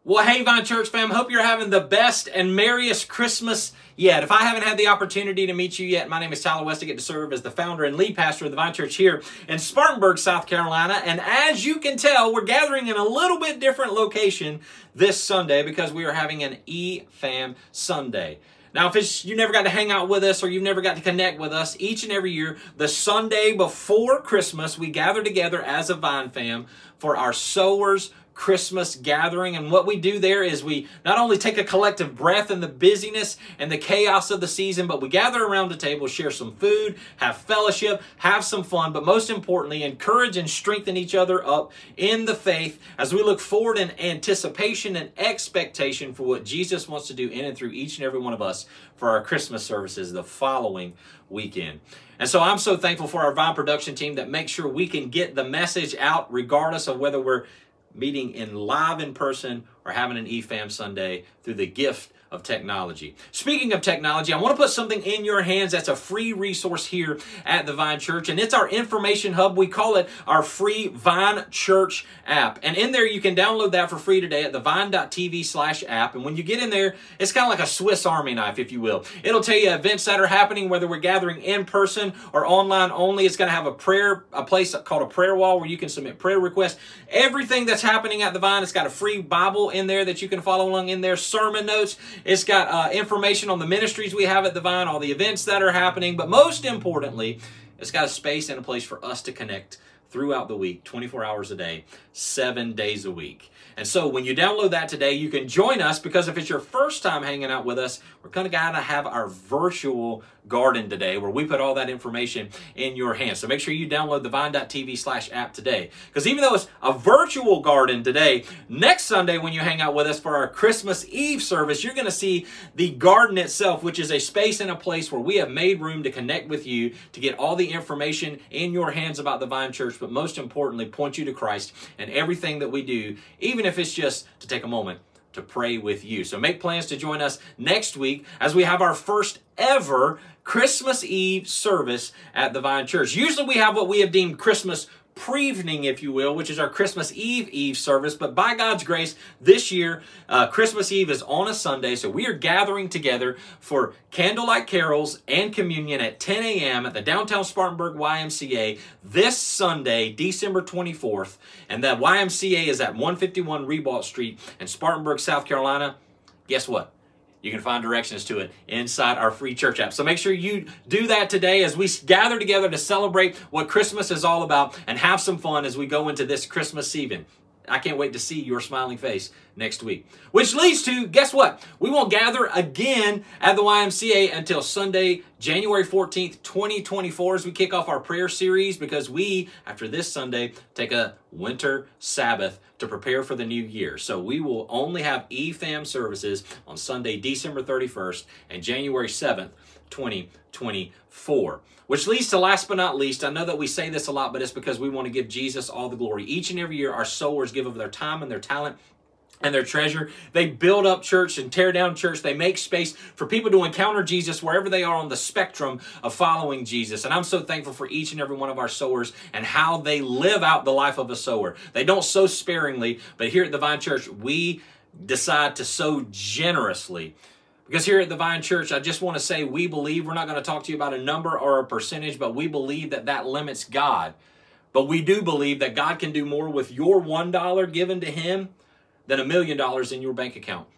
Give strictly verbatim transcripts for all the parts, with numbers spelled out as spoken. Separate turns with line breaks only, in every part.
Well, hey, Vine Church fam, hope you're having the best and merriest Christmas yet. If I haven't had the opportunity to meet you yet, my name is Tyler West. I get to serve as the founder and lead pastor of the Vine Church here in Spartanburg, South Carolina. And as you can tell, we're gathering in a little bit different location this Sunday because we are having an E-Fam Sunday. Now, if it's, you never got to hang out with us or you've never got to connect with us, each and every year, the Sunday before Christmas, we gather together as a Vine fam for our Sowers Christmas gathering. And what we do there is we not only take a collective breath in the busyness and the chaos of the season, but we gather around the table, share some food, have fellowship, have some fun, but most importantly, encourage and strengthen each other up in the faith as we look forward in anticipation and expectation for what Jesus wants to do in and through each and every one of us for our Christmas services the following weekend. And so I'm so thankful for our Vine production team that makes sure we can get the message out regardless of whether we're meeting in live in person or having an E-Fam Sunday through the gift of technology. Speaking of technology, I want to put something in your hands that's a free resource here at the Vine Church, and it's our information hub. We call it our free Vine Church app. And in there, you can download that for free today at thevine.tv slash app. And when you get in there, it's kind of like a Swiss Army knife, if you will. It'll tell you events that are happening, whether we're gathering in person or online only. It's going to have a prayer, a place called a prayer wall where you can submit prayer requests. Everything that's happening at the Vine, it's got a free Bible in there that you can follow along in there, sermon notes. It's got uh, information on the ministries we have at the Vine, all the events that are happening, but most importantly, it's got a space and a place for us to connect throughout the week, twenty-four hours a day, seven days a week. And so when you download that today, you can join us because if it's your first time hanging out with us, we're going to have our virtual garden today where we put all that information in your hands. So make sure you download the vine.tv slash app today. Because even though it's a virtual garden today, next Sunday when you hang out with us for our Christmas Eve service, you're going to see the garden itself, which is a space and a place where we have made room to connect with you, to get all the information in your hands about the Vine Church, but most importantly, point you to Christ and everything that we do, even if it's just to take a moment to pray with you. So make plans to join us next week as we have our first ever Christmas Eve service at the Vine Church. Usually we have what we have deemed Christmas Prevening, if you will, which is our Christmas Eve Eve service. But by God's grace, this year, uh, Christmas Eve is on a Sunday, so we are gathering together for candlelight carols and communion at ten a.m. at the downtown Spartanburg Y M C A this Sunday, December twenty-fourth. And that Y M C A is at one fifty-one Ribault Street in Spartanburg, South Carolina. Guess what? You can find directions to it inside our free church app. So make sure you do that today as we gather together to celebrate what Christmas is all about and have some fun as we go into this Christmas season. I can't wait to see your smiling face next week. Which leads to, guess what? We won't gather again at the Y M C A until Sunday, January fourteenth, twenty twenty-four, as we kick off our prayer series because we, after this Sunday, take a winter Sabbath to prepare for the new year. So we will only have E-Fam services on Sunday, December thirty-first and January seventh, twenty twenty-four. Which leads to last but not least, I know that we say this a lot, but it's because we want to give Jesus all the glory. Each and every year, our sowers give of their time and their talent and their treasure. They build up church and tear down church. They make space for people to encounter Jesus wherever they are on the spectrum of following Jesus. And I'm so thankful for each and every one of our sowers and how they live out the life of a sower. They don't sow sparingly, but here at the Vine Church, we decide to sow generously. Because here at the Vine Church, I just want to say we believe, we're not going to talk to you about a number or a percentage, but we believe that that limits God. But we do believe that God can do more with your one dollar given to Him than a million dollars in your bank account.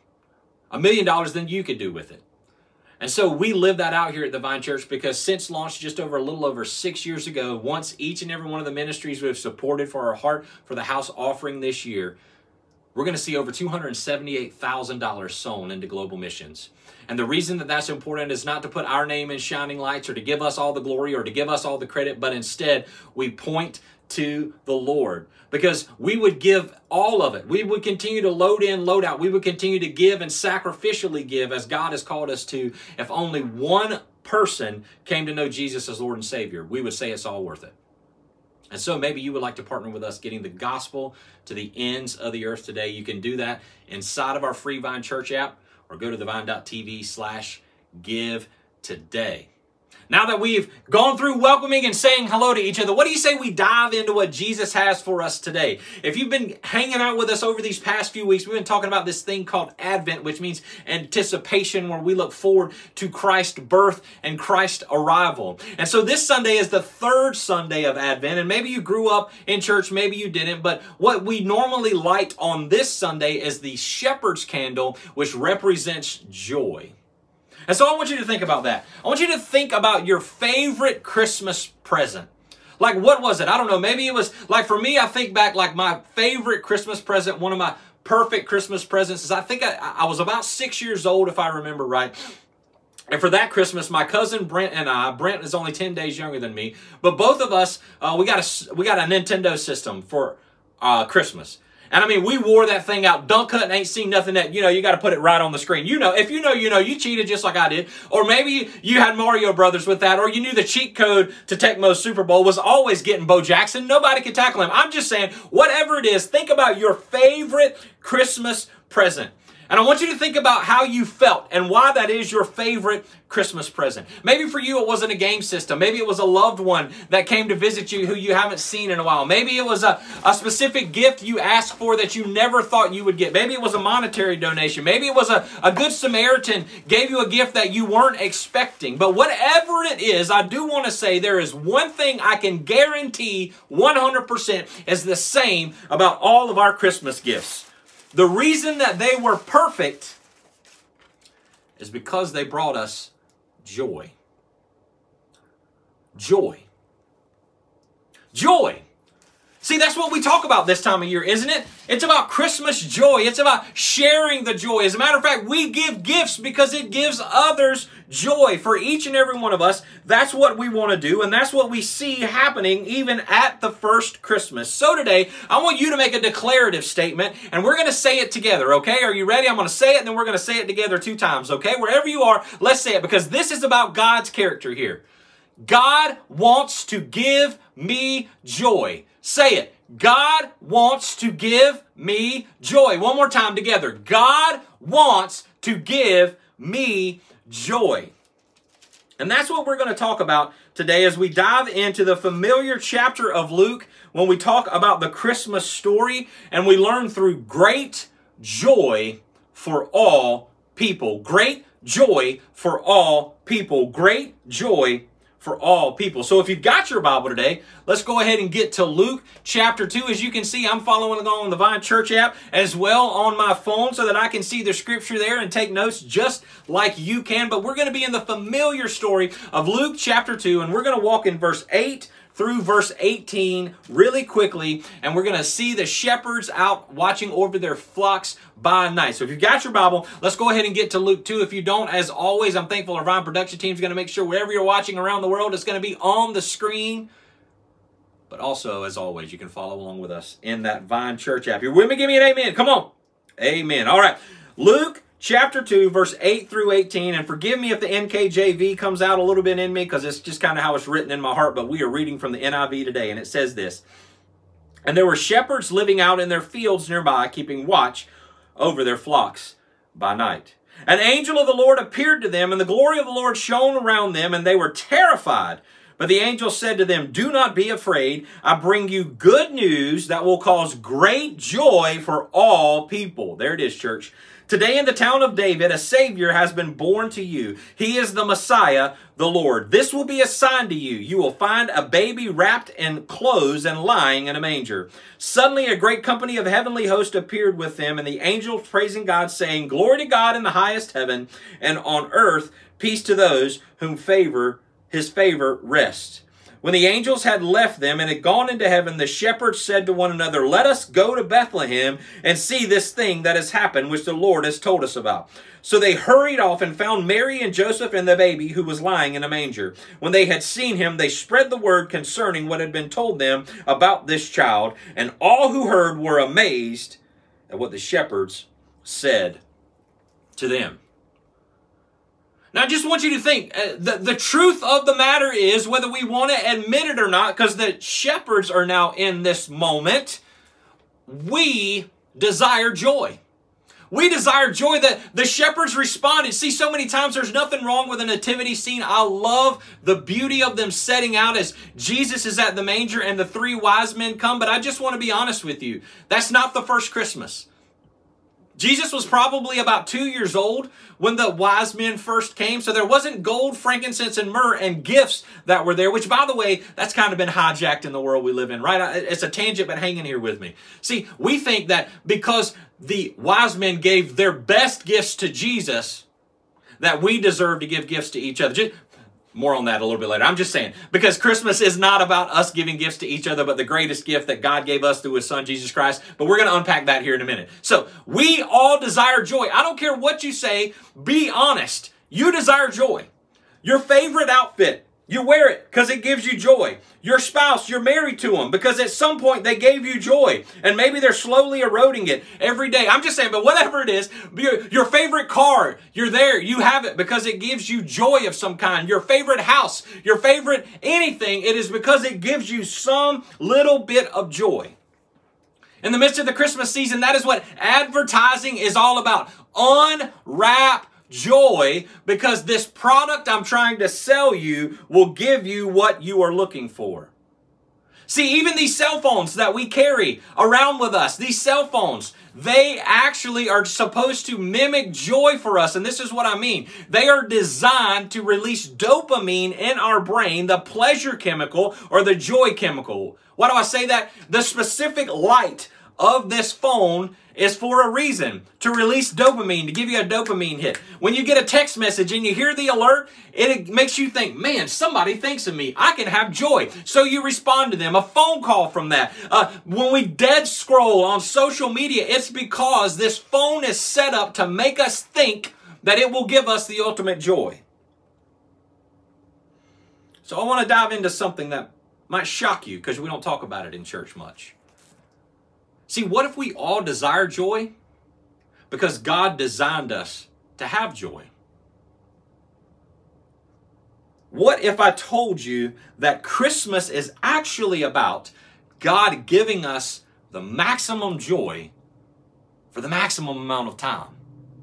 A million dollars than you could do with it. And so we live that out here at the Vine Church because since launch just over a little over six years ago, once each and every one of the ministries we've supported for our Heart for the House offering this year, we're going to see over two hundred seventy-eight thousand dollars sown into global missions. And the reason that that's important is not to put our name in shining lights or to give us all the glory or to give us all the credit, but instead we point to the Lord because we would give all of it. We would continue to load in, load out. We would continue to give and sacrificially give as God has called us to. If only one person came to know Jesus as Lord and Savior, we would say it's all worth it. And so maybe you would like to partner with us getting the gospel to the ends of the earth today. You can do that inside of our free Vine Church app or go to thevine.tv slash give today. Now that we've gone through welcoming and saying hello to each other, what do you say we dive into what Jesus has for us today? If you've been hanging out with us over these past few weeks, we've been talking about this thing called Advent, which means anticipation, where we look forward to Christ's birth and Christ's arrival. And so this Sunday is the third Sunday of Advent, and maybe you grew up in church, maybe you didn't, but what we normally light on this Sunday is the shepherd's candle, which represents joy. And so I want you to think about that. I want you to think about your favorite Christmas present. Like, what was it? I don't know. Maybe it was, like, for me, I think back, like, my favorite Christmas present, one of my perfect Christmas presents is, I think I, I was about six years old, if I remember right. And for that Christmas, my cousin Brent and I, Brent is only ten days younger than me, but both of us, uh, we got a, we got a Nintendo system for uh, Christmas. And I mean, we wore that thing out. Dunk Hut and ain't seen nothing that, you know, you got to put it right on the screen. You know, if you know, you know, you cheated just like I did. Or maybe you had Mario Brothers with that. Or you knew the cheat code to Tecmo's Super Bowl was always getting Bo Jackson. Nobody could tackle him. I'm just saying, whatever it is, think about your favorite Christmas present. And I want you to think about how you felt and why that is your favorite Christmas present. Maybe for you it wasn't a game system. Maybe it was a loved one that came to visit you who you haven't seen in a while. Maybe it was a, a specific gift you asked for that you never thought you would get. Maybe it was a monetary donation. Maybe it was a, a good Samaritan gave you a gift that you weren't expecting. But whatever it is, I do want to say there is one thing I can guarantee one hundred percent is the same about all of our Christmas gifts. The reason that they were perfect is because they brought us joy. Joy. Joy. See, that's what we talk about this time of year, isn't it? It's about Christmas joy. It's about sharing the joy. As a matter of fact, we give gifts because it gives others joy. For each and every one of us, that's what we want to do, and that's what we see happening even at the first Christmas. So today, I want you to make a declarative statement, and we're going to say it together, okay? Are you ready? I'm going to say it, and then we're going to say it together two times, okay? Wherever you are, let's say it, because this is about God's character here. God wants to give me joy. Say it. God wants to give me joy. One more time together. God wants to give me joy. And that's what we're going to talk about today as we dive into the familiar chapter of Luke when we talk about the Christmas story and we learn through great joy for all people. Great joy for all people. Great joy for all people. So if you've got your Bible today, let's go ahead and get to Luke chapter two. As you can see, I'm following along on the Vine Church app as well on my phone so that I can see the scripture there and take notes just like you can. But we're going to be in the familiar story of Luke chapter two, and we're going to walk in verse eight through verse eighteen really quickly, and we're going to see the shepherds out watching over their flocks by night. So if you've got your Bible, let's go ahead and get to Luke two. If you don't, as always, I'm thankful our Vine production team is going to make sure wherever you're watching around the world, it's going to be on the screen. But also, as always, you can follow along with us in that Vine Church app. You're with me? Give me an amen. Come on. Amen. All right. Luke chapter two, verse eight through eighteen, and forgive me if the N K J V comes out a little bit in me because it's just kind of how it's written in my heart, but we are reading from the N I V today, and it says this: "And there were shepherds living out in their fields nearby, keeping watch over their flocks by night. An angel of the Lord appeared to them, and the glory of the Lord shone around them, and they were terrified. But the angel said to them, 'Do not be afraid. I bring you good news that will cause great joy for all people.'" There it is, church. "Today in the town of David, a Savior has been born to you. He is the Messiah, the Lord. This will be a sign to you. You will find a baby wrapped in clothes and lying in a manger." Suddenly a great company of heavenly hosts appeared with them, and the angels praising God, saying, "Glory to God in the highest heaven, and on earth peace to those whom favor his favor rests." When the angels had left them and had gone into heaven, the shepherds said to one another, "Let us go to Bethlehem and see this thing that has happened, which the Lord has told us about." So they hurried off and found Mary and Joseph and the baby who was lying in a manger. When they had seen him, they spread the word concerning what had been told them about this child, and all who heard were amazed at what the shepherds said to them. Now, I just want you to think, uh, the, the truth of the matter is, whether we want to admit it or not, because the shepherds are now in this moment, we desire joy. We desire joy. That the shepherds responded. See, so many times there's nothing wrong with a nativity scene. I love the beauty of them setting out as Jesus is at the manger and the three wise men come. But I just want to be honest with you. That's not the first Christmas. Jesus was probably about two years old when the wise men first came. So there wasn't gold, frankincense, and myrrh and gifts that were there, which, by the way, that's kind of been hijacked in the world we live in, right? It's a tangent, but hang in here with me. See, we think that because the wise men gave their best gifts to Jesus, that we deserve to give gifts to each other. Just, more on that a little bit later. I'm just saying, because Christmas is not about us giving gifts to each other, but the greatest gift that God gave us through His Son, Jesus Christ. But we're going to unpack that here in a minute. So, we all desire joy. I don't care what you say. Be honest. You desire joy. Your favorite outfit, you wear it because it gives you joy. Your spouse, you're married to them because at some point they gave you joy. And maybe they're slowly eroding it every day. I'm just saying, but whatever it is, your, your favorite car, you're there, you have it because it gives you joy of some kind. Your favorite house, your favorite anything, it is because it gives you some little bit of joy. In the midst of the Christmas season, that is what advertising is all about. Unwrap joy, because this product I'm trying to sell you will give you what you are looking for. See, even these cell phones that we carry around with us, these cell phones, they actually are supposed to mimic joy for us. And this is what I mean. They are designed to release dopamine in our brain, the pleasure chemical or the joy chemical. Why do I say that? The specific light of this phone is for a reason, to release dopamine, to give you a dopamine hit. When you get a text message and you hear the alert, it makes you think, man, somebody thinks of me. I can have joy. So you respond to them. A phone call from that. Uh, when we dead scroll on social media, it's because this phone is set up to make us think that it will give us the ultimate joy. So I want to dive into something that might shock you because we don't talk about it in church much. See, what if we all desire joy? Because God designed us to have joy. What if I told you that Christmas is actually about God giving us the maximum joy for the maximum amount of time?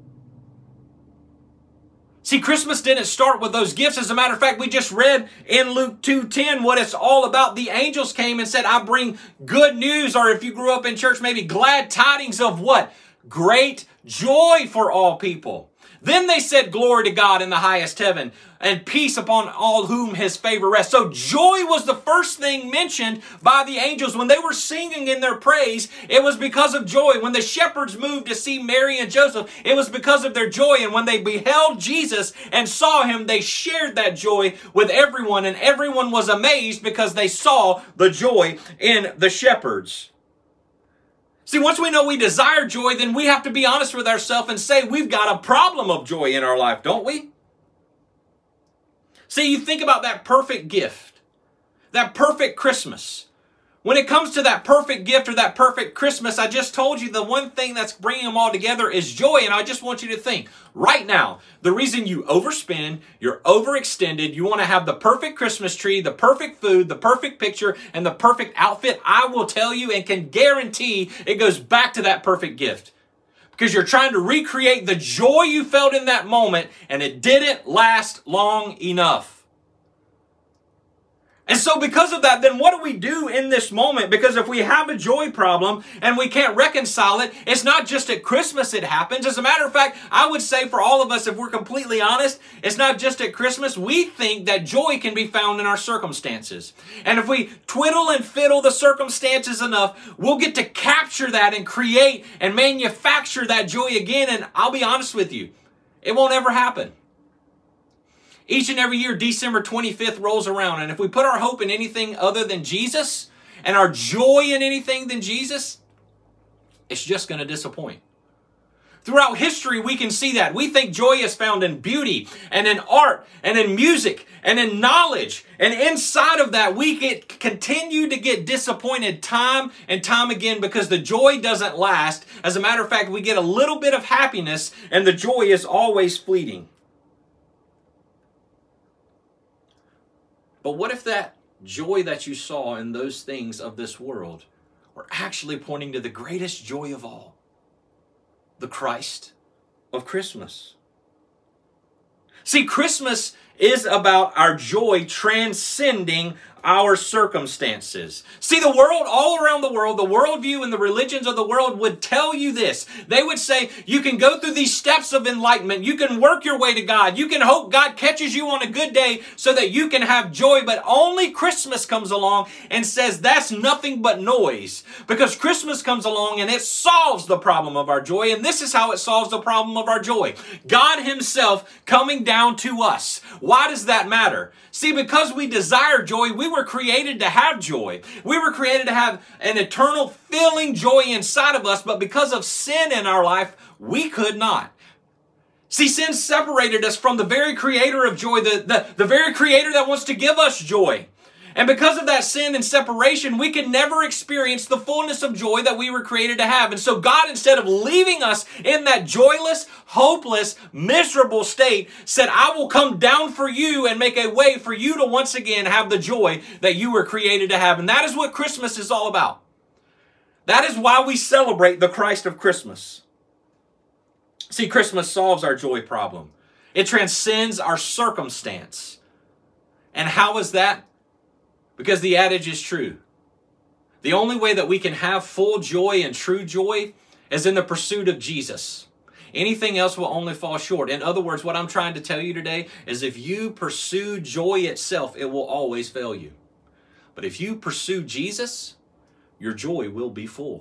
See, Christmas didn't start with those gifts. As a matter of fact, we just read in Luke two ten what it's all about. The angels came and said, I bring good news, or if you grew up in church, maybe glad tidings of what? Great joy for all people. Then they said, glory to God in the highest heaven, and peace upon all whom His favor rests. So joy was the first thing mentioned by the angels. When they were singing in their praise, it was because of joy. When the shepherds moved to see Mary and Joseph, it was because of their joy. And when they beheld Jesus and saw Him, they shared that joy with everyone. And everyone was amazed because they saw the joy in the shepherds. See, once we know we desire joy, then we have to be honest with ourselves and say we've got a problem of joy in our life, don't we? See, you think about that perfect gift, that perfect Christmas. When it comes to that perfect gift or that perfect Christmas, I just told you the one thing that's bringing them all together is joy. And I just want you to think right now, the reason you overspend, you're overextended, you want to have the perfect Christmas tree, the perfect food, the perfect picture, and the perfect outfit, I will tell you and can guarantee it goes back to that perfect gift. Because you're trying to recreate the joy you felt in that moment, and it didn't last long enough. And so because of that, then what do we do in this moment? Because if we have a joy problem and we can't reconcile it, it's not just at Christmas it happens. As a matter of fact, I would say for all of us, if we're completely honest, it's not just at Christmas. We think that joy can be found in our circumstances. And if we twiddle and fiddle the circumstances enough, we'll get to capture that and create and manufacture that joy again. And I'll be honest with you, it won't ever happen. Each and every year, December twenty-fifth rolls around. And if we put our hope in anything other than Jesus and our joy in anything than Jesus, it's just going to disappoint. Throughout history, we can see that. We think joy is found in beauty and in art and in music and in knowledge. And inside of that, we get continue to get disappointed time and time again because the joy doesn't last. As a matter of fact, we get a little bit of happiness and the joy is always fleeting. But what if that joy that you saw in those things of this world were actually pointing to the greatest joy of all? the Christ of Christmas. See, Christmas is about our joy transcending our circumstances. See, the world, all around the world, the worldview and the religions of the world would tell you this. They would say, you can go through these steps of enlightenment. You can work your way to God. You can hope God catches you on a good day so that you can have joy. But only Christmas comes along and says that's nothing but noise. Because Christmas comes along and it solves the problem of our joy. And this is how it solves the problem of our joy. God Himself coming down to us. Why does that matter? See, because we desire joy, we were created to have joy. We were created to have an eternal filling joy inside of us, but because of sin in our life, we could not. See, sin separated us from the very creator of joy, the, the, the very creator that wants to give us joy. And because of that sin and separation, we could never experience the fullness of joy that we were created to have. And so God, instead of leaving us in that joyless, hopeless, miserable state, said, I will come down for you and make a way for you to once again have the joy that you were created to have. And that is what Christmas is all about. That is why we celebrate the Christ of Christmas. See, Christmas solves our joy problem. It transcends our circumstance. And how is that? Because the adage is true. The only way that we can have full joy and true joy is in the pursuit of Jesus. Anything else will only fall short. In other words, what I'm trying to tell you today is if you pursue joy itself, it will always fail you. But if you pursue Jesus, your joy will be full.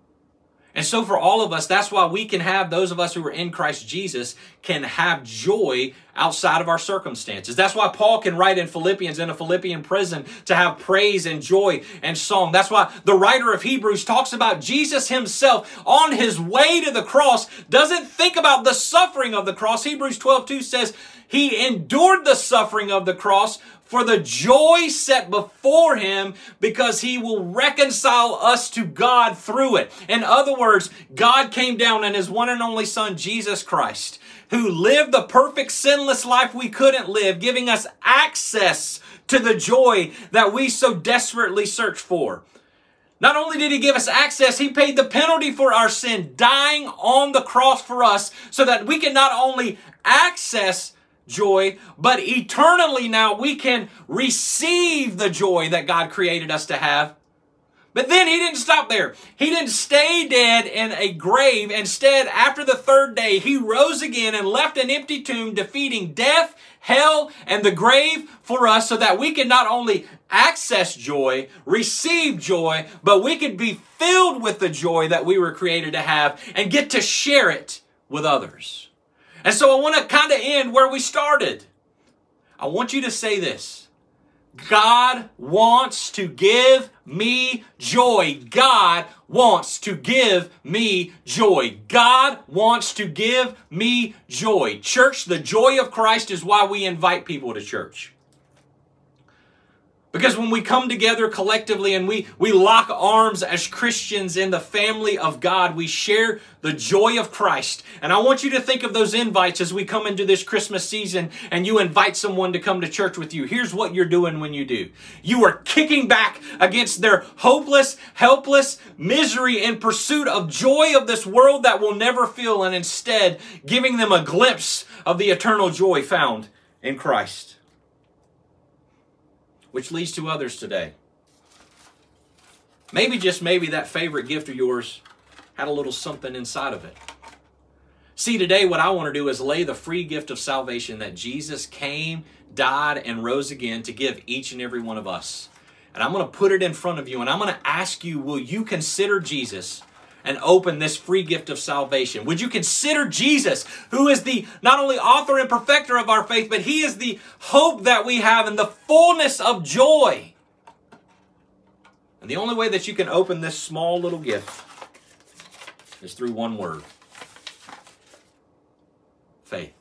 And so for all of us, that's why we can have, those of us who are in Christ Jesus, can have joy outside of our circumstances. That's why Paul can write in Philippians, in a Philippian prison, to have praise and joy and song. That's why the writer of Hebrews talks about Jesus Himself on His way to the cross, doesn't think about the suffering of the cross. Hebrews twelve two says, He endured the suffering of the cross for the joy set before Him, because He will reconcile us to God through it. In other words, God came down in His one and only Son, Jesus Christ, who lived the perfect sinless life we couldn't live, giving us access to the joy that we so desperately search for. Not only did He give us access, He paid the penalty for our sin, dying on the cross for us, so that we can not only access joy, but eternally now we can receive the joy that God created us to have. But then He didn't stop there. He didn't stay dead in a grave. Instead, after the third day, He rose again and left an empty tomb, defeating death, hell, and the grave for us, so that we can not only access joy, receive joy, but we could be filled with the joy that we were created to have and get to share it with others. And so I want to kind of end where we started. I want you to say this. God wants to give me joy. God wants to give me joy. God wants to give me joy. Church, the joy of Christ is why we invite people to church. Because when we come together collectively and we, we lock arms as Christians in the family of God, we share the joy of Christ. And I want you to think of those invites as we come into this Christmas season and you invite someone to come to church with you. Here's what you're doing when you do. You are kicking back against their hopeless, helpless misery in pursuit of joy of this world that will never feel, and instead giving them a glimpse of the eternal joy found in Christ. Which leads to others today. Maybe, just maybe, that favorite gift of yours had a little something inside of it. See, today what I want to do is lay the free gift of salvation that Jesus came, died, and rose again to give each and every one of us. And I'm going to put it in front of you, and I'm going to ask you, will you consider Jesus and open this free gift of salvation? Would you consider Jesus, who is the not only author and perfecter of our faith, but He is the hope that we have and the fullness of joy? And the only way that you can open this small little gift is through one word: faith.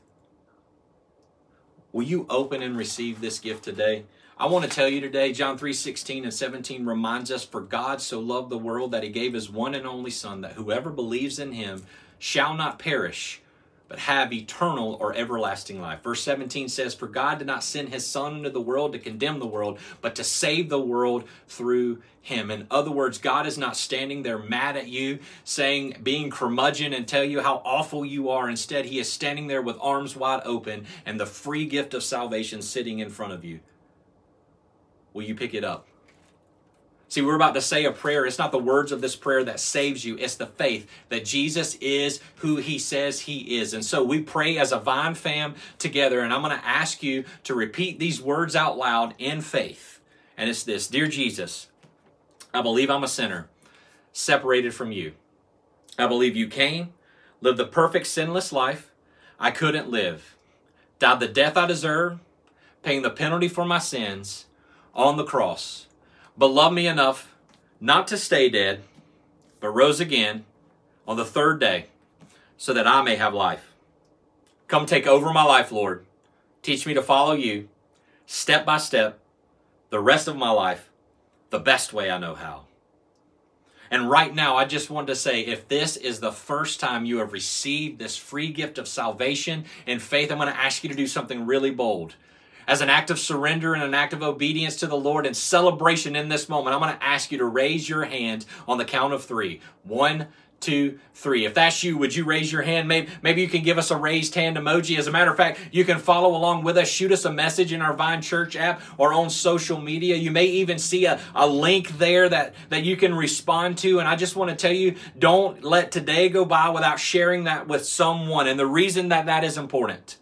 Will you open and receive this gift today? I want to tell you today, John three sixteen and seventeen reminds us, for God so loved the world that He gave His one and only Son, that whoever believes in Him shall not perish, but have eternal or everlasting life. Verse seventeen says, for God did not send his Son into the world to condemn the world, but to save the world through him. In other words, God is not standing there mad at you, saying, being curmudgeon and tell you how awful you are. Instead, he is standing there with arms wide open and the free gift of salvation sitting in front of you. Will you pick it up? See, we're about to say a prayer. It's not the words of this prayer that saves you. It's the faith that Jesus is who he says he is. And so we pray as a Vine fam together. And I'm going to ask you to repeat these words out loud in faith. And it's this: Dear Jesus, I believe I'm a sinner, separated from you. I believe you came, lived the perfect sinless life I couldn't live, died the death I deserve, paying the penalty for my sins on the cross, but loved me enough not to stay dead, but rose again on the third day so that I may have life. Come take over my life, Lord. Teach me to follow you step by step the rest of my life the best way I know how. And right now, I just want to say, if this is the first time you have received this free gift of salvation and faith, I'm going to ask you to do something really bold. As an act of surrender and an act of obedience to the Lord and celebration in this moment, I'm going to ask you to raise your hand on the count of three. One, two, three. If that's you, would you raise your hand? Maybe, maybe you can give us a raised hand emoji. As a matter of fact, you can follow along with us. Shoot us a message in our Vine Church app or on social media. You may even see a, a link there that, that you can respond to. And I just want to tell you, don't let today go by without sharing that with someone. And the reason that that is important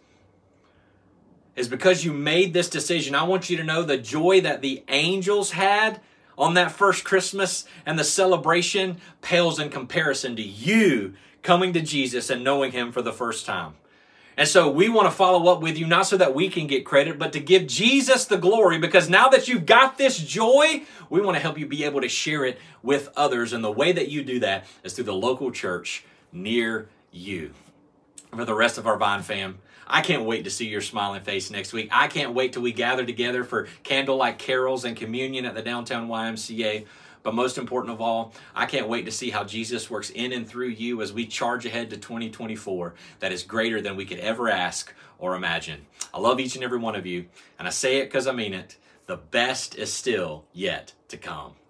is because you made this decision. I want you to know the joy that the angels had on that first Christmas and the celebration pales in comparison to you coming to Jesus and knowing him for the first time. And so we want to follow up with you, not so that we can get credit, but to give Jesus the glory, because now that you've got this joy, we want to help you be able to share it with others. And the way that you do that is through the local church near you. For the rest of our Vine fam, I can't wait to see your smiling face next week. I can't wait till we gather together for candlelight carols and communion at the downtown Y M C A. But most important of all, I can't wait to see how Jesus works in and through you as we charge ahead to twenty twenty-four that is greater than we could ever ask or imagine. I love each and every one of you, and I say it because I mean it. The best is still yet to come.